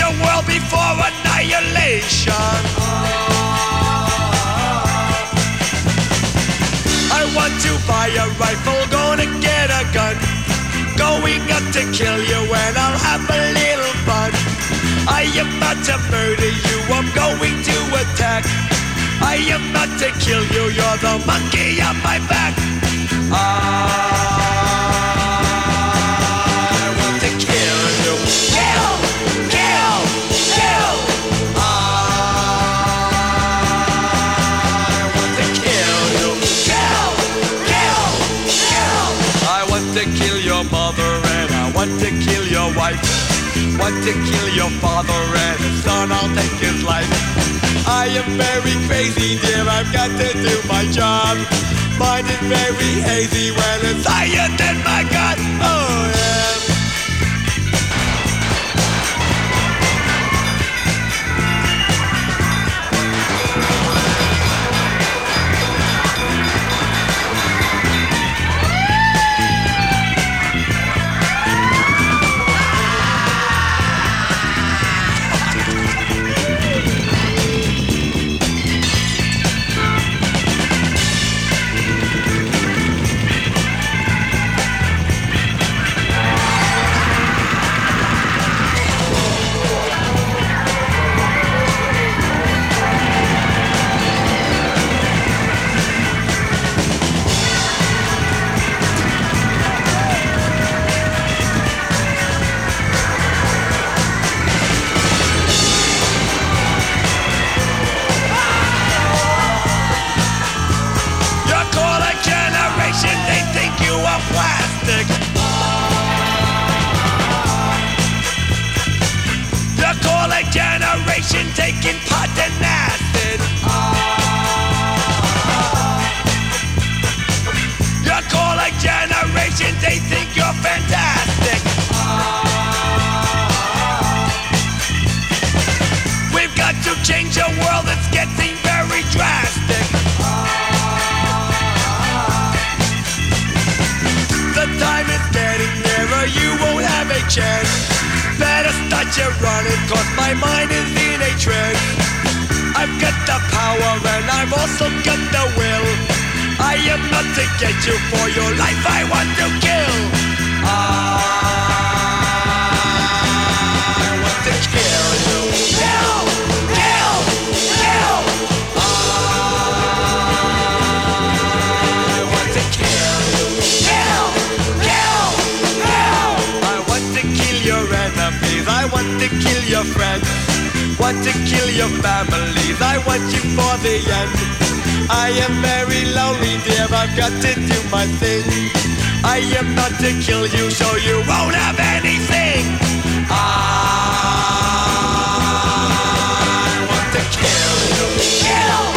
the world before annihilation. I want to buy a rifle, gonna get a gun, going up to kill you and I'll have a little fun. I am not to murder you, I'm going to attack. I am not to kill you, you're the monkey on my back. I want to kill you. Kill, kill, kill. I want to kill you. Kill, kill, kill. I want to kill your mother and I want to kill your wife. Want to kill your father and his son, I'll take his life. I am very crazy, dear, I've got to do my job. Mine is very hazy when it's higher than my God. Oh yeah. They think you are plastic. You call a generation taking pot and acid. You call a generation, they think you're fantastic. We've got to change the world, it's getting very drastic. The time is getting nearer, you won't have a chance. Better start your running, cause my mind is in a trance. I've got the power and I've also got the will. I am not to get you for your life, I want to kill. I want to kill you. Kill, kill, kill. I want to kill you. Kill, kill, kill. I want to kill your enemies, I want to kill your friends. Want to kill your families, I want you for the end. I am very lonely, dear, I've got to do my thing. I am not to kill you, so you won't have anything. I want to kill you. Kill!